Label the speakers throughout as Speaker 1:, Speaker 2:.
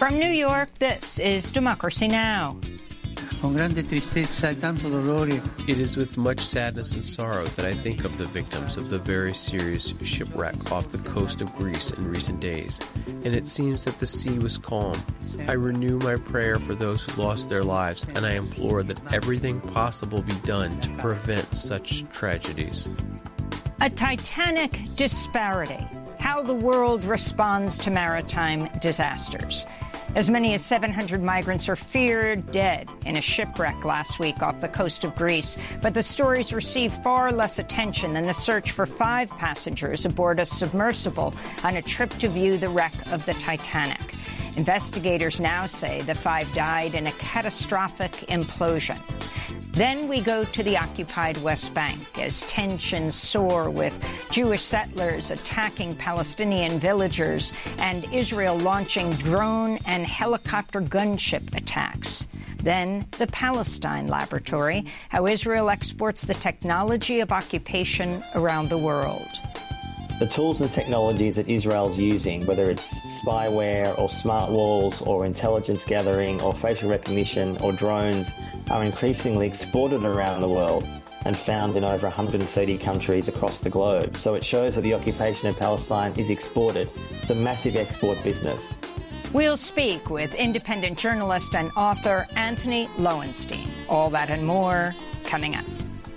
Speaker 1: From New York, this is Democracy Now!
Speaker 2: Con grande tristezza e tanto dolore.
Speaker 3: It is with much sadness and sorrow that I think of the victims of the very serious shipwreck off the coast of Greece in recent days, and it seems that the sea was calm. I renew my prayer for those who lost their lives, and I implore that everything possible be done to prevent such tragedies.
Speaker 1: A titanic disparity. How the world responds to maritime disasters. As many as 700 migrants are feared dead in a shipwreck last week off the coast of Greece. But the stories received far less attention than the search for 5 passengers aboard a submersible on a trip to view the wreck of the Titanic. Investigators now say the 5 died in a catastrophic implosion. Then we go to the occupied West Bank as tensions soar with Jewish settlers attacking Palestinian villagers and Israel launching drone and helicopter gunship attacks. Then the Palestine Laboratory, how Israel exports the technology of occupation around the world.
Speaker 4: The tools and technologies that Israel's using, whether it's spyware or smart walls or intelligence gathering or facial recognition or drones, are increasingly exported around the world and found in over 130 countries across the globe. So it shows that the occupation of Palestine is exported. It's a massive export business.
Speaker 1: We'll speak with independent journalist and author Anthony Lowenstein. All that and more coming up.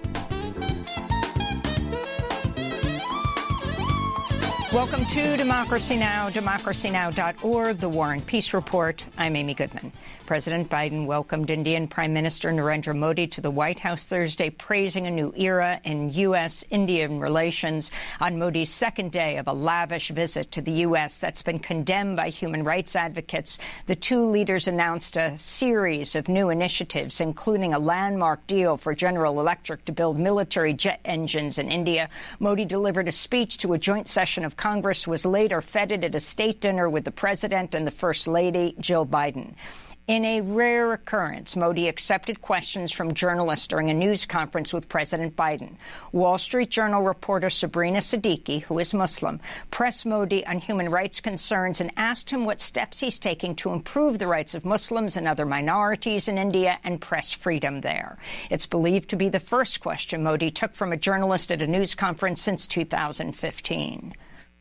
Speaker 1: Welcome to Democracy Now!, democracynow.org, The War and Peace Report. I'm Amy Goodman. President Biden welcomed Indian Prime Minister Narendra Modi to the White House Thursday, praising a new era in U.S.-Indian relations on Modi's second day of a lavish visit to the U.S. that's been condemned by human rights advocates. The two leaders announced a series of new initiatives, including a landmark deal for General Electric to build military jet engines in India. Modi delivered a speech to a joint session of Congress, was later feted at a state dinner with the president and the First Lady, Jill Biden. In a rare occurrence, Modi accepted questions from journalists during a news conference with President Biden. Wall Street Journal reporter Sabrina Siddiqui, who is Muslim, pressed Modi on human rights concerns and asked him what steps he's taking to improve the rights of Muslims and other minorities in India and press freedom there. It's believed to be the first question Modi took from a journalist at a news conference since 2015.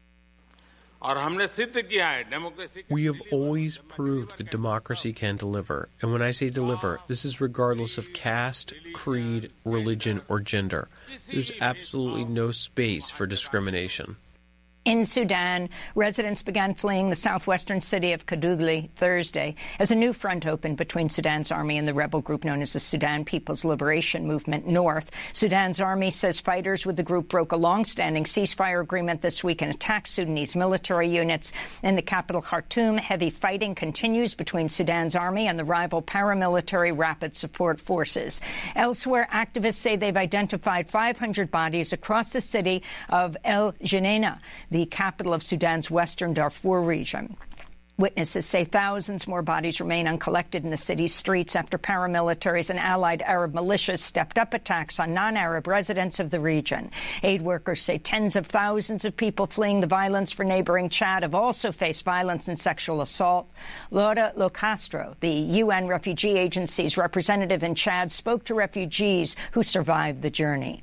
Speaker 3: We have always proved that democracy can deliver. And when I say deliver, this is regardless of caste, creed, religion, or gender. There's absolutely no space for discrimination.
Speaker 1: In Sudan, residents began fleeing the southwestern city of Kadugli Thursday as a new front opened between Sudan's army and the rebel group known as the Sudan People's Liberation Movement North. Sudan's army says fighters with the group broke a long-standing ceasefire agreement this week and attacked Sudanese military units. In the capital, Khartoum, heavy fighting continues between Sudan's army and the rival paramilitary Rapid Support Forces. Elsewhere, activists say they've identified 500 bodies across the city of El Geneina, the capital of Sudan's western Darfur region. Witnesses say thousands more bodies remain uncollected in the city's streets after paramilitaries and allied Arab militias stepped up attacks on non-Arab residents of the region. Aid workers say tens of thousands of people fleeing the violence for neighboring Chad have also faced violence and sexual assault. Laura Locastro, the UN Refugee Agency's representative in Chad, spoke to refugees who survived the journey.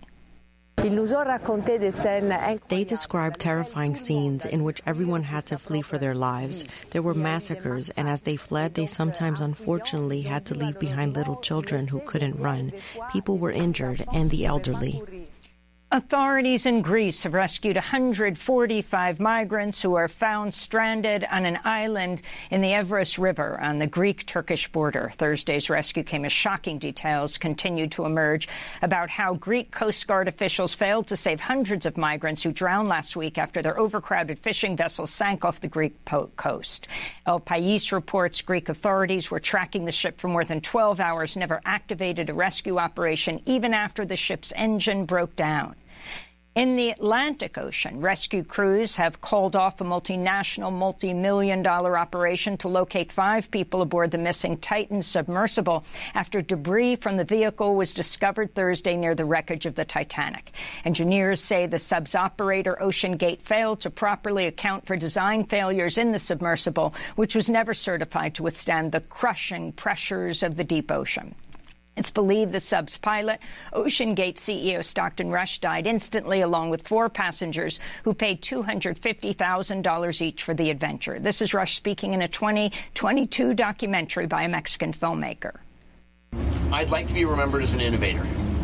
Speaker 5: They described terrifying scenes in which everyone had to flee for their lives. There were massacres, and as they fled, they sometimes unfortunately had to leave behind little children who couldn't run. People were injured, and the elderly.
Speaker 1: Authorities in Greece have rescued 145 migrants who are found stranded on an island in the Evros River on the Greek-Turkish border. Thursday's rescue came as shocking details continued to emerge about how Greek Coast Guard officials failed to save hundreds of migrants who drowned last week after their overcrowded fishing vessel sank off the Greek coast. El País reports Greek authorities were tracking the ship for more than 12 hours, never activated a rescue operation even after the ship's engine broke down. In the Atlantic Ocean, rescue crews have called off a multinational, multi-million-dollar operation to locate 5 people aboard the missing Titan submersible after debris from the vehicle was discovered Thursday near the wreckage of the Titanic. Engineers say the sub's operator, OceanGate, failed to properly account for design failures in the submersible, which was never certified to withstand the crushing pressures of the deep ocean. It's believed the sub's pilot, OceanGate CEO Stockton Rush, died instantly along with 4 passengers who paid $250,000 each for the adventure. This is Rush speaking in a 2022 documentary by a Mexican filmmaker.
Speaker 6: I'd like to be remembered as an innovator.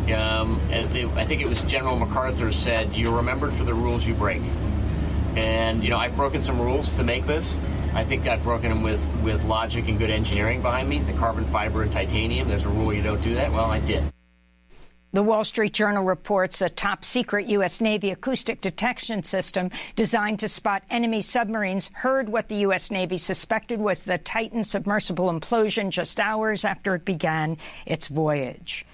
Speaker 6: I think it was General MacArthur said, "You're remembered for the rules you break." And, I've broken some rules to make this. I think I've broken them with logic and good engineering behind me. The carbon fiber and titanium, there's a rule you don't do that. Well, I did.
Speaker 1: The Wall Street Journal reports a top-secret U.S. Navy acoustic detection system designed to spot enemy submarines heard what the U.S. Navy suspected was the Titan submersible implosion just hours after it began its voyage.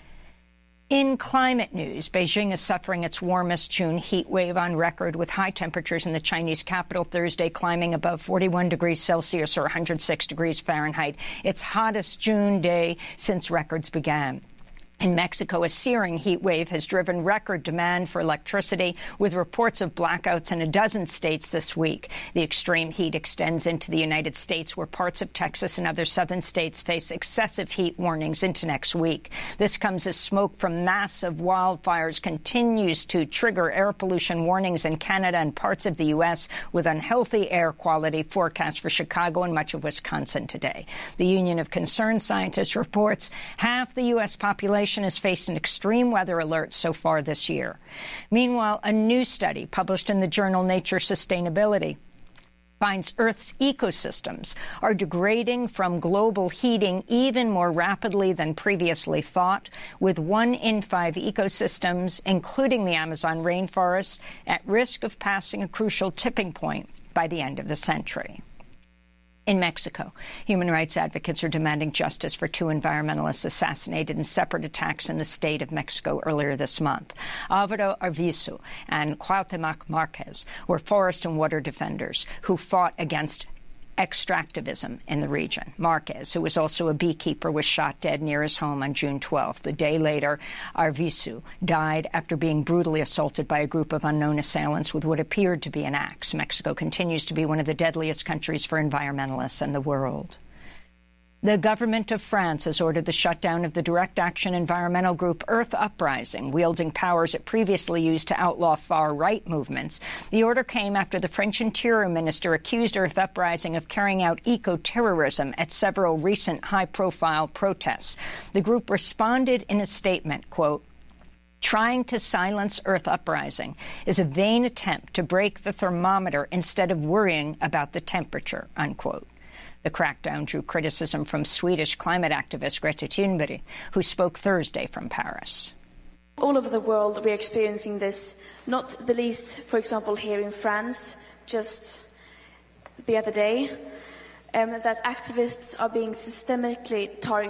Speaker 1: In climate news, Beijing is suffering its warmest June heat wave on record, with high temperatures in the Chinese capital Thursday climbing above 41 degrees Celsius or 106 degrees Fahrenheit, its hottest June day since records began. In Mexico, a searing heat wave has driven record demand for electricity, with reports of blackouts in a dozen states this week. The extreme heat extends into the United States, where parts of Texas and other southern states face excessive heat warnings into next week. This comes as smoke from massive wildfires continues to trigger air pollution warnings in Canada and parts of the U.S., with unhealthy air quality forecast for Chicago and much of Wisconsin today. The Union of Concerned Scientists reports half the U.S. population has faced an extreme weather alert so far this year. Meanwhile, a new study published in the journal Nature Sustainability finds Earth's ecosystems are degrading from global heating even more rapidly than previously thought, with 1 in 5 ecosystems, including the Amazon rainforest, at risk of passing a crucial tipping point by the end of the century. In Mexico, human rights advocates are demanding justice for 2 environmentalists assassinated in separate attacks in the state of Mexico earlier this month. Alvaro Arvizu and Cuauhtemoc Marquez were forest and water defenders who fought against extractivism in the region. Marquez, who was also a beekeeper, was shot dead near his home on June 12th. The day later, Arvizu died after being brutally assaulted by a group of unknown assailants with what appeared to be an axe. Mexico continues to be one of the deadliest countries for environmentalists in the world. The government of France has ordered the shutdown of the direct-action environmental group Earth Uprising, wielding powers it previously used to outlaw far-right movements. The order came after the French Interior Minister accused Earth Uprising of carrying out eco-terrorism at several recent high-profile protests. The group responded in a statement, quote, "Trying to silence Earth Uprising is a vain attempt to break the thermometer instead of worrying about the temperature," unquote. The crackdown drew criticism from Swedish climate activist Greta Thunberg, who spoke Thursday from Paris.
Speaker 7: All over the world, we are experiencing this, not the least, for example, here in France, just the other day, that activists are being systemically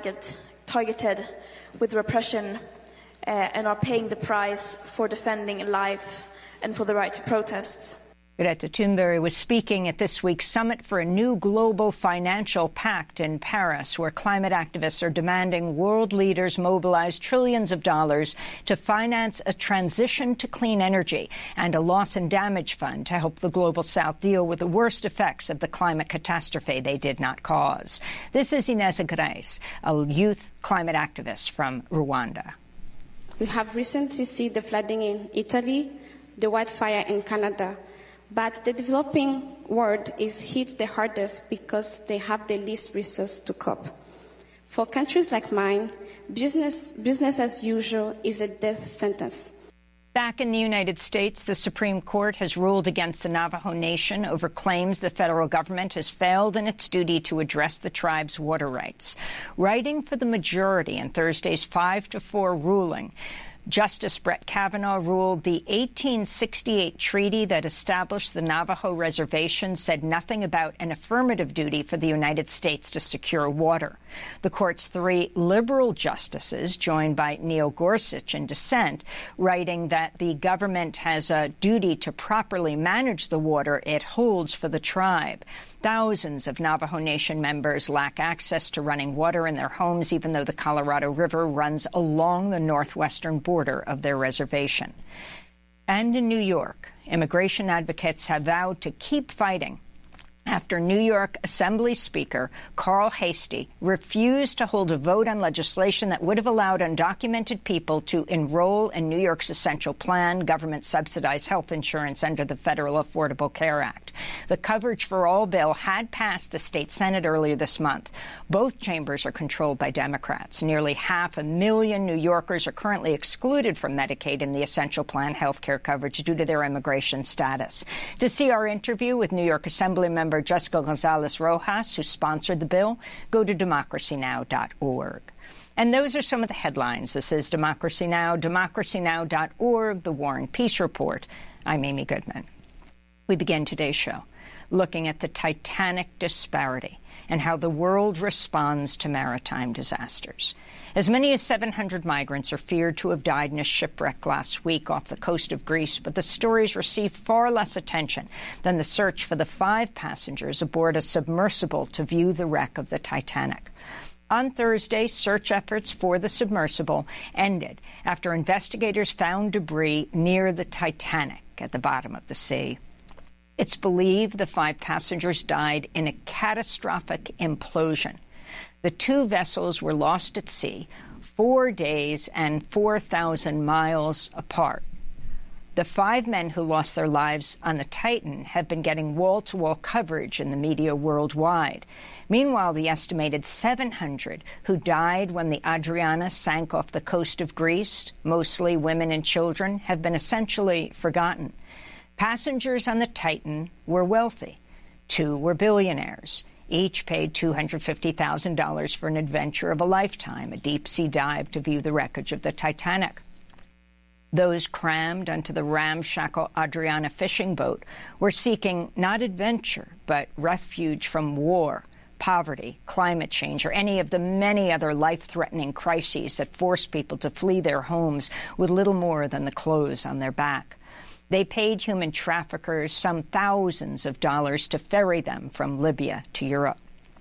Speaker 7: targeted with repression and are paying the price for defending life and for the right to protest.
Speaker 1: Greta Thunberg was speaking at this week's Summit for a New Global Financial Pact in Paris, where climate activists are demanding world leaders mobilize trillions of dollars to finance a transition to clean energy and a loss and damage fund to help the Global South deal with the worst effects of the climate catastrophe they did not cause. This is Inés Grace, a youth climate activist from Rwanda.
Speaker 8: We have recently seen the flooding in Italy, the wildfire in Canada. But the developing world is hit the hardest because they have the least resources to cope. For countries like mine, business as usual is a death sentence.
Speaker 1: Back in the United States, the Supreme Court has ruled against the Navajo Nation over claims the federal government has failed in its duty to address the tribe's water rights. Writing for the majority in Thursday's 5-4 ruling, Justice Brett Kavanaugh ruled the 1868 treaty that established the Navajo Reservation said nothing about an affirmative duty for the United States to secure water. The court's 3 liberal justices, joined by Neil Gorsuch in dissent, writing that the government has a duty to properly manage the water it holds for the tribe. Thousands of Navajo Nation members lack access to running water in their homes, even though the Colorado River runs along the northwestern border of their reservation. And in New York, immigration advocates have vowed to keep fighting after New York Assembly Speaker Carl Heastie refused to hold a vote on legislation that would have allowed undocumented people to enroll in New York's essential plan, government-subsidized health insurance under the Federal Affordable Care Act. The Coverage for All bill had passed the state Senate earlier this month. Both chambers are controlled by Democrats. Nearly 500,000 New Yorkers are currently excluded from Medicaid and the essential plan health care coverage due to their immigration status. To see our interview with New York Assembly member Jessica Gonzalez Rojas, who sponsored the bill, go to democracynow.org. And those are some of the headlines. This is Democracy Now!, democracynow.org, The War and Peace Report. I'm Amy Goodman. We begin today's show looking at the titanic disparity and how the world responds to maritime disasters. As many as 700 migrants are feared to have died in a shipwreck last week off the coast of Greece, but the stories received far less attention than the search for the 5 passengers aboard a submersible to view the wreck of the Titanic. On Thursday, search efforts for the submersible ended after investigators found debris near the Titanic at the bottom of the sea. It's believed the 5 passengers died in a catastrophic implosion. The 2 vessels were lost at sea 4 days and 4,000 miles apart. The 5 men who lost their lives on the Titan have been getting wall-to-wall coverage in the media worldwide. Meanwhile, the estimated 700 who died when the Adriana sank off the coast of Greece, mostly women and children, have been essentially forgotten. Passengers on the Titan were wealthy. 2 were billionaires. Each paid $250,000 for an adventure of a lifetime, a deep-sea dive to view the wreckage of the Titanic. Those crammed onto the ramshackle Adriana fishing boat were seeking not adventure, but refuge from war, poverty, climate change, or any of the many other life-threatening crises that force people to flee their homes with little more than the clothes on their back. They paid human traffickers some thousands of dollars to ferry them from Libya to Europe.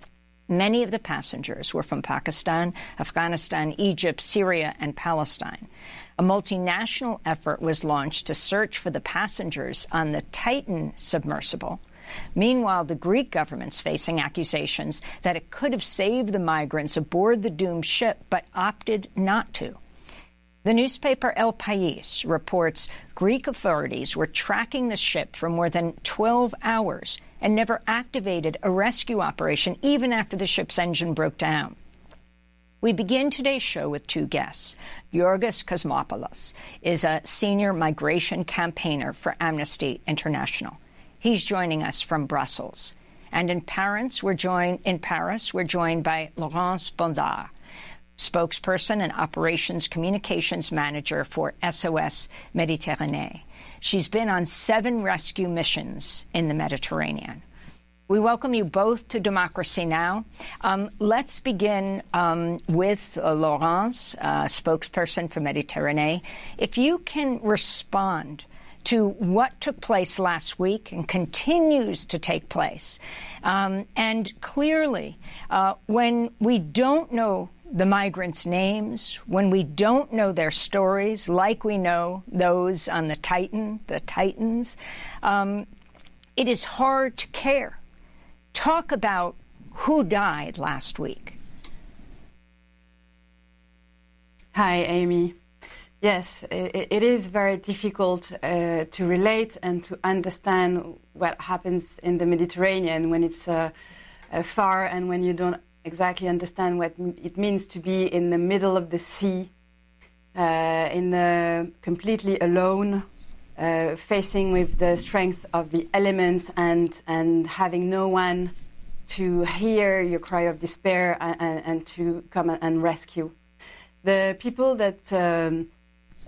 Speaker 1: Many of the passengers were from Pakistan, Afghanistan, Egypt, Syria, and Palestine. A multinational effort was launched to search for the passengers on the Titan submersible. Meanwhile, the Greek government's facing accusations that it could have saved the migrants aboard the doomed ship, but opted not to. The newspaper El País reports Greek authorities were tracking the ship for more than 12 hours and never activated a rescue operation even after the ship's engine broke down. We begin today's show with 2 guests. Yorgos Cosmopoulos is a senior migration campaigner for Amnesty International. He's joining us from Brussels. And in Paris, we're joined by Laurence Bondard, spokesperson and operations communications manager for SOS Méditerranée. She's been on 7 rescue missions in the Mediterranean. We welcome you both to Democracy Now! Let's begin with Laurence, spokesperson for Méditerranée. If you can respond to what took place last week and continues to take place. And clearly, when we don't know the migrants' names, when we don't know their stories, like we know those on the Titans, it is hard to care. Talk about who died last week.
Speaker 9: Hi, Amy. Yes, it is very difficult to relate and to understand what happens in the Mediterranean when it's far and when you don't exactly understand what it means to be in the middle of the sea, completely alone, facing with the strength of the elements and having no one to hear your cry of despair and to come and rescue. The people that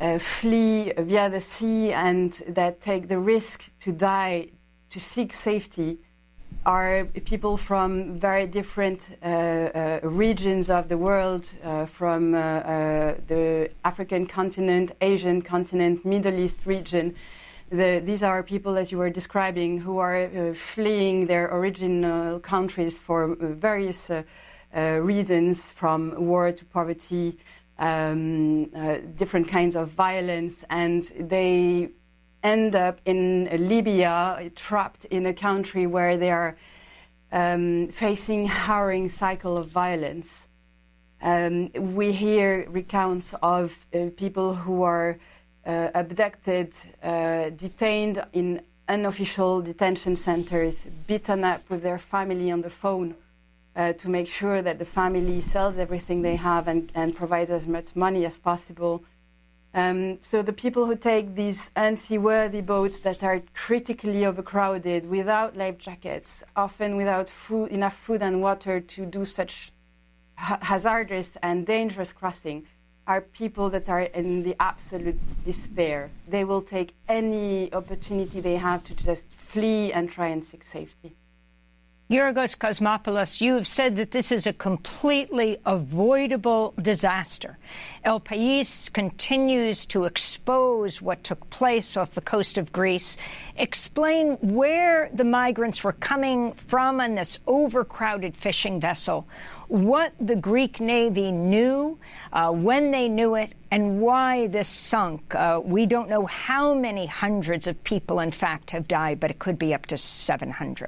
Speaker 9: flee via the sea and that take the risk to die to seek safety are people from very different regions of the world, from the African continent, Asian continent, Middle East region. These are people, as you were describing, who are fleeing their original countries for various reasons, from war to poverty, different kinds of violence, and they end up in Libya, trapped in a country where they are facing harrowing cycle of violence. We hear recounts of people who are abducted, detained in unofficial detention centers, beaten up with their family on the phone to make sure that the family sells everything they have and provides as much money as possible. So the people who take these unseaworthy boats that are critically overcrowded, without life jackets, often without enough food and water to do such hazardous and dangerous crossing, are people that are in the absolute despair. They will take any opportunity they have to just flee and try and seek safety.
Speaker 1: Georgos Kosmopoulos, you have said that this is a completely avoidable disaster. El País continues to expose what took place off the coast of Greece. Explain where the migrants were coming from on this overcrowded fishing vessel, what the Greek Navy knew, when they knew it, and why this sunk. We don't know how many hundreds of people, in fact, have died, but it could be up to 700.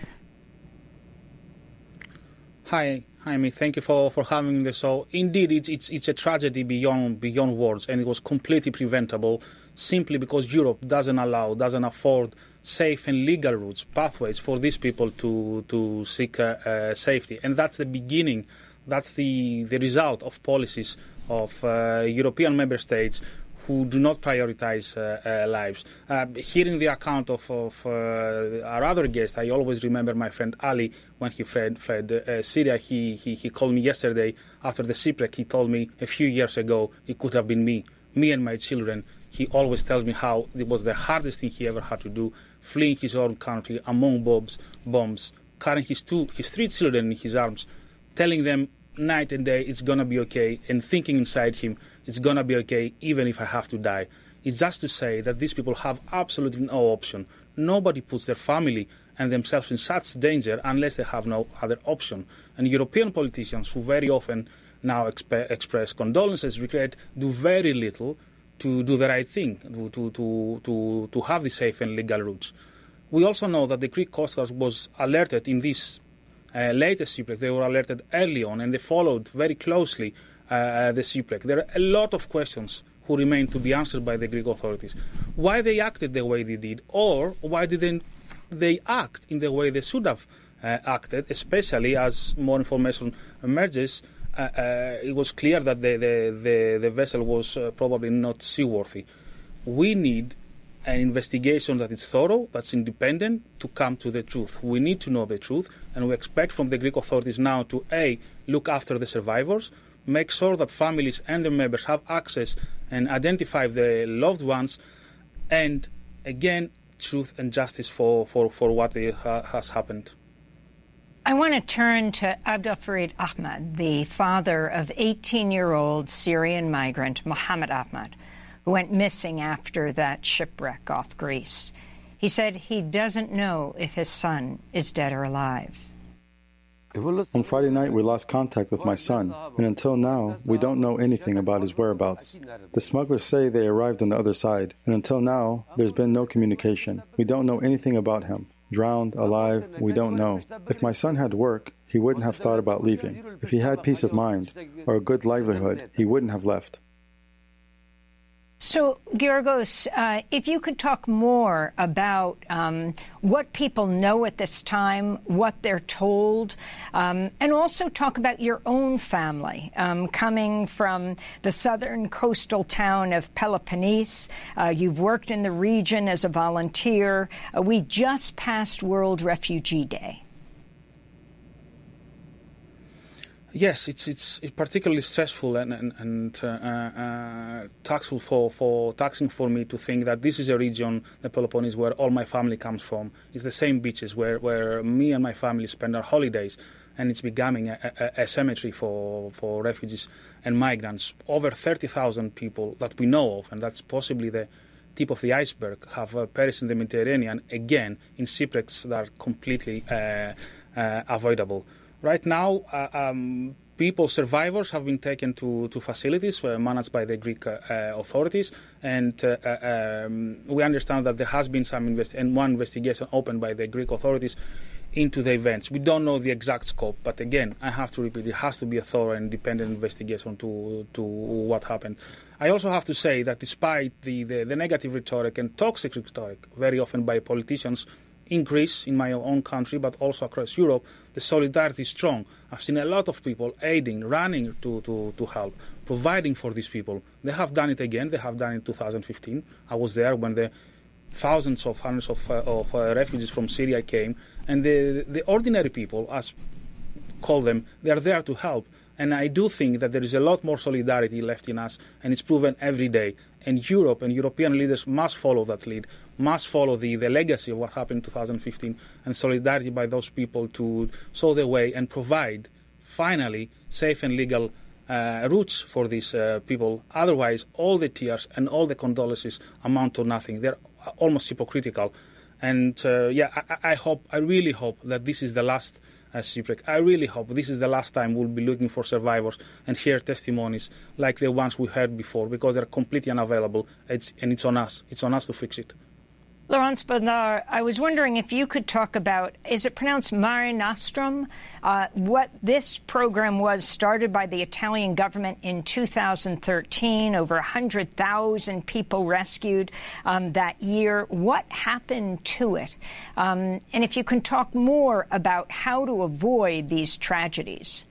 Speaker 10: Hi, Jaime. Thank you for having this. So, indeed, it's a tragedy beyond words, and it was completely preventable simply because Europe doesn't afford safe and legal routes, pathways for these people to seek safety. And that's the beginning, that's the result of policies of European member states who do not prioritize lives. Hearing the account of our other guest, I always remember my friend Ali when he fled Syria. He called me yesterday after the shipwreck. He told me a few years ago it could have been me and my children. He always tells me how it was the hardest thing he ever had to do, fleeing his own country among bombs, carrying his three children in his arms, telling them night and day it's gonna be okay, and thinking inside him it's gonna be okay even if I have to die. It's just to say that these people have absolutely no option. Nobody puts their family and themselves in such danger unless they have no other option. And European politicians, who very often now express condolences, regret, do very little to do the right thing, to have the safe and legal routes. We also know that the Greek Coast Guard was alerted in this latest shipwreck. They were alerted early on, and they followed very closely the shipwreck. There are a lot of questions who remain to be answered by the Greek authorities. Why they acted the way they did, or why didn't they act in the way they should have acted, especially as more information emerges. It was clear that the vessel was probably not seaworthy. We need an investigation that is thorough, that's independent, to come to the truth. We need to know the truth, and we expect from the Greek authorities now to A, look after the survivors, make sure that families and their members have access and identify the loved ones, and again, truth and justice for what has happened.
Speaker 1: I want to turn to Abdelfarid Ahmad, the father of 18-year-old Syrian migrant Mohammed Ahmad, who went missing after that shipwreck off Greece. He said he doesn't know if his son is dead or alive.
Speaker 11: On Friday night, we lost contact with my son, and until now, we don't know anything about his whereabouts. The smugglers say they arrived on the other side, and until now, there's been no communication. We don't know anything about him. Drowned, alive, we don't know. If my son had work, he wouldn't have thought about leaving. If he had peace of mind or a good livelihood, he wouldn't have left.
Speaker 1: So, Georgos, if you could talk more about what people know at this time, what they're told, and also talk about your own family, coming from the southern coastal town of Peloponnese. You've worked in the region as a volunteer. We just passed World Refugee Day.
Speaker 10: Yes, it's particularly stressful and taxing for me to think that this is a region, the Peloponnese, where all my family comes from. It's the same beaches where me and my family spend our holidays, and it's becoming a cemetery for refugees and migrants. Over 30,000 people that we know of, and that's possibly the tip of the iceberg, have perished in the Mediterranean, again, in shipwrecks that are completely avoidable. Right now, survivors have been taken to facilities managed by the Greek authorities, and we understand that there has been one investigation opened by the Greek authorities into the events. We don't know the exact scope, but again, I have to repeat, it has to be a thorough and independent investigation to what happened. I also have to say that despite the negative rhetoric and toxic rhetoric, very often by politicians, in Greece, in my own country, but also across Europe, the solidarity is strong. I've seen a lot of people aiding, running to help, providing for these people. They have done it again. They have done it in 2015. I was there when the hundreds of refugees from Syria came, and the ordinary people, as call them, they are there to help. And I do think that there is a lot more solidarity left in us, and it's proven every day. And Europe and European leaders must follow that lead, must follow the legacy of what happened in 2015, and solidarity by those people to show the way and provide, finally, safe and legal routes for these people. Otherwise, all the tears and all the condolences amount to nothing. They're almost hypocritical. And I really hope that this is the last shipwreck. I really hope this is the last time we'll be looking for survivors and hear testimonies like the ones we heard before, because they're completely unavailable, and it's on us. It's on us to fix it.
Speaker 1: Laurence Bonnard, I was wondering if you could talk about, is it pronounced Mare Nostrum, what this program was, started by the Italian government in 2013, over 100,000 people rescued that year. What happened to it? And if you can talk more about how to avoid these tragedies.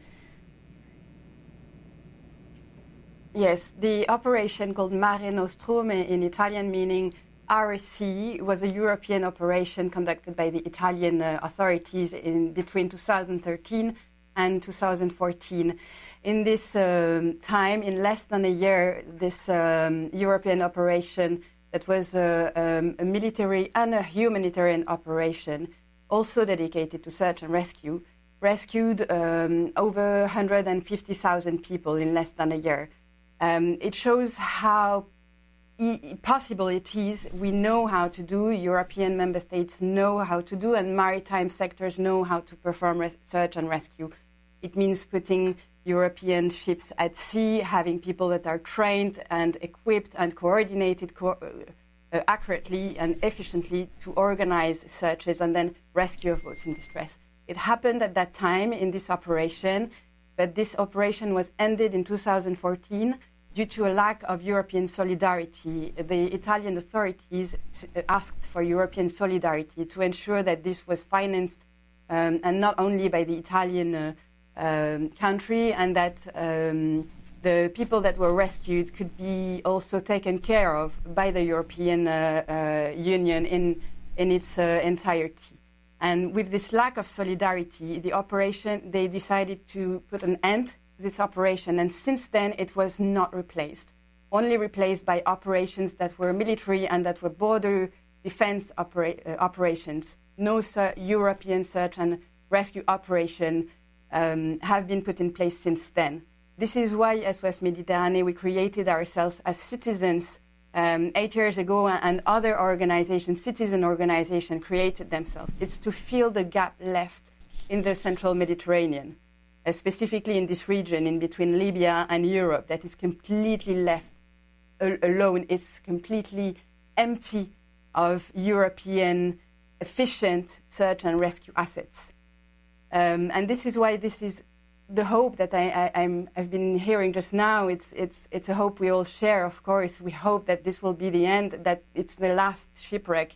Speaker 9: Yes, the operation called Mare Nostrum in Italian, meaning Our Sea, was a European operation conducted by the Italian authorities between 2013 and 2014. In this time, in less than a year, this European operation that was a military and a humanitarian operation, also dedicated to search and rescue, rescued over 150,000 people in less than a year. It shows how possible it is. We know how to do, European member states know how to do, and maritime sectors know how to perform search and rescue. It means putting European ships at sea, having people that are trained and equipped and coordinated accurately and efficiently to organize searches and then rescue of boats in distress. It happened at that time in this operation, but this operation was ended in 2014 due to a lack of European solidarity. The Italian authorities asked for European solidarity to ensure that this was financed and not only by the Italian country, and that the people that were rescued could be also taken care of by the European Union in its entirety. And with this lack of solidarity, they decided to put an end this operation, and since then it was not replaced, only replaced by operations that were military and that were border defense operations. No European search and rescue operation have been put in place since then. This is why SOS Méditerranée, we created ourselves as citizens 8 years ago, and other organizations, citizen organizations, created themselves. It's to fill the gap left in the central Mediterranean, specifically in this region in between Libya and Europe, that is completely left alone. It's completely empty of European efficient search and rescue assets. And this is why this is the hope that I've been hearing just now. It's a hope we all share, of course. We hope that this will be the end, that it's the last shipwreck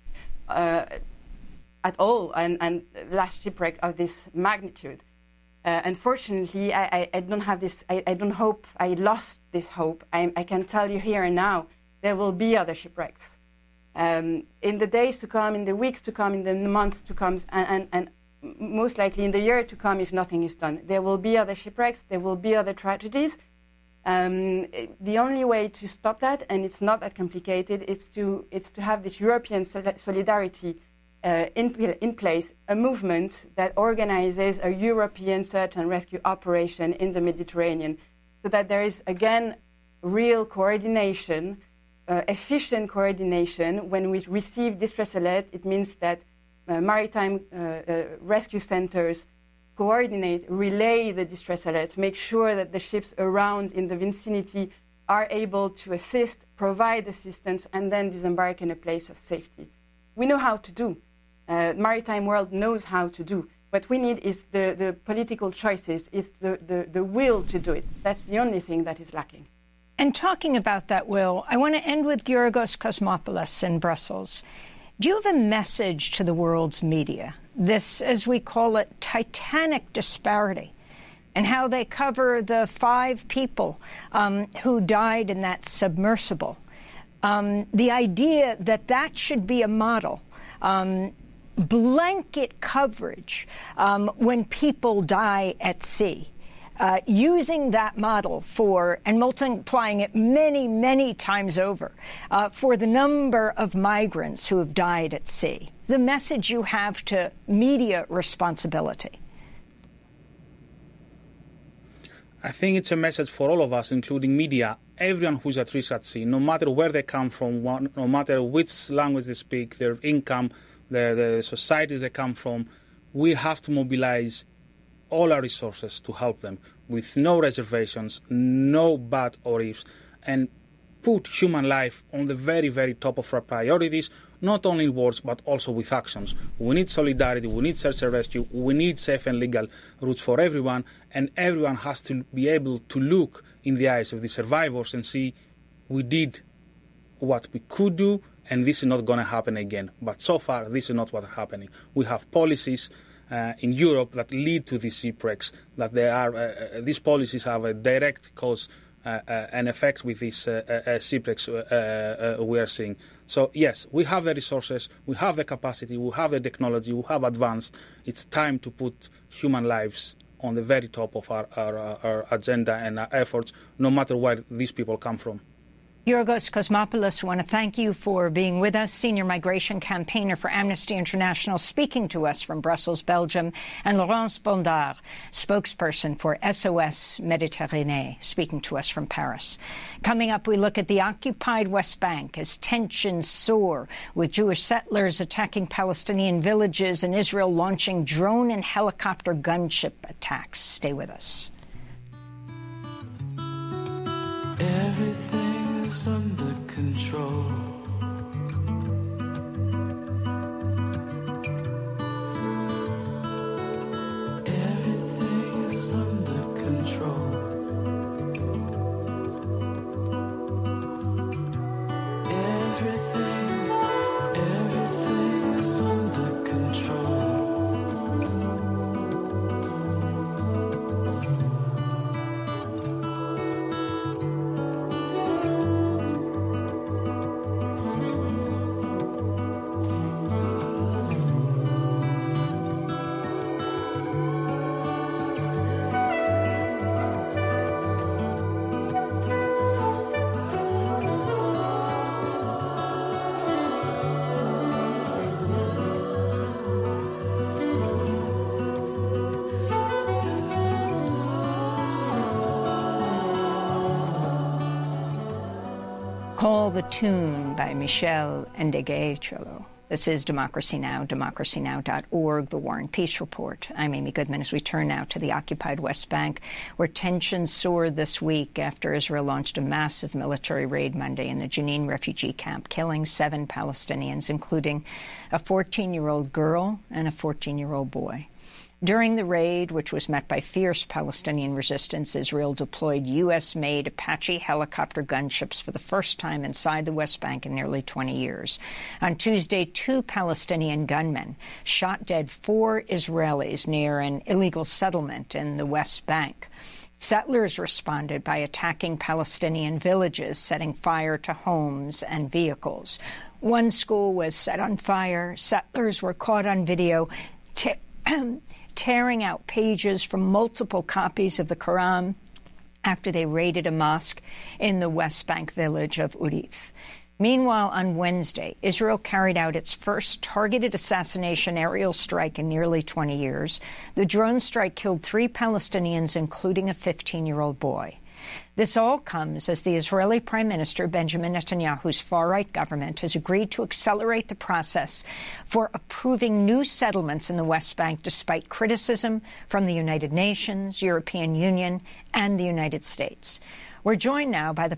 Speaker 9: at all, and last shipwreck of this magnitude. Unfortunately, I don't have this. I don't hope. I lost this hope. I can tell you here and now, there will be other shipwrecks in the days to come, in the weeks to come, in the months to come, and most likely in the year to come if nothing is done. There will be other shipwrecks, there will be other tragedies. The only way to stop that, and it's not that complicated, it's to have this European solidarity in place, a movement that organizes a European search and rescue operation in the Mediterranean, so that there is, again, real coordination, efficient coordination. When we receive distress alert, it means that maritime rescue centers coordinate, relay the distress alerts, make sure that the ships around in the vicinity are able to assist, provide assistance, and then disembark in a place of safety. We know how to do. Maritime world knows how to do. What we need is the political choices, is the will to do it. That's the only thing that is lacking.
Speaker 1: And talking about that will, I want to end with Georgos Kosmopoulos in Brussels. Do you have a message to the world's media? This, as we call it, titanic disparity, and how they cover the 5 people who died in that submersible. The idea that should be a model. Blanket coverage when people die at sea. Using that model for, and multiplying it many, many times over, for the number of migrants who have died at sea. The message you have to media responsibility.
Speaker 10: I think it's a message for all of us, including media, everyone who's at risk at sea, no matter where they come from, no matter which language they speak, their income, the societies they come from. We have to mobilize all our resources to help them with no reservations, no but or ifs, and put human life on the very, very top of our priorities, not only in words but also with actions. We need solidarity, we need search and rescue, we need safe and legal routes for everyone, and everyone has to be able to look in the eyes of the survivors and see we did what we could do, and this is not going to happen again. But so far, this is not what's happening. We have policies in Europe that lead to these shipwrecks, that these policies have a direct cause and effect with these shipwrecks we are seeing. So yes, we have the resources, we have the capacity, we have the technology, we have advanced. It's time to put human lives on the very top of our agenda and our efforts, no matter where these people come from.
Speaker 1: Georgos Kosmopoulos, I want to thank you for being with us, senior migration campaigner for Amnesty International, speaking to us from Brussels, Belgium, and Laurence Bondard, spokesperson for SOS Méditerranée, speaking to us from Paris. Coming up, we look at the occupied West Bank as tensions soar, with Jewish settlers attacking Palestinian villages and Israel launching drone and helicopter gunship attacks. Stay with us.
Speaker 12: Everything is under control. Everything is under control. Everything is under control.
Speaker 1: Call the Tune by Michel Ndegeocello. This is Democracy Now!, democracynow.org, The War and Peace Report. I'm Amy Goodman as we turn now to the occupied West Bank, where tensions soared this week after Israel launched a massive military raid Monday in the Jenin refugee camp, killing 7 Palestinians, including a 14-year-old girl and a 14-year-old boy. During the raid, which was met by fierce Palestinian resistance, Israel deployed U.S.-made Apache helicopter gunships for the first time inside the West Bank in nearly 20 years. On Tuesday, 2 Palestinian gunmen shot dead 4 Israelis near an illegal settlement in the West Bank. Settlers responded by attacking Palestinian villages, setting fire to homes and vehicles. One school was set on fire. Settlers were caught on video tearing out pages from multiple copies of the Quran after they raided a mosque in the West Bank village of Urif. Meanwhile, on Wednesday, Israel carried out its first targeted assassination aerial strike in nearly 20 years. The drone strike killed 3 Palestinians, including a 15-year-old boy. This all comes as the Israeli Prime Minister Benjamin Netanyahu's far-right government has agreed to accelerate the process for approving new settlements in the West Bank despite criticism from the United Nations, European Union, and the United States. We're joined now by the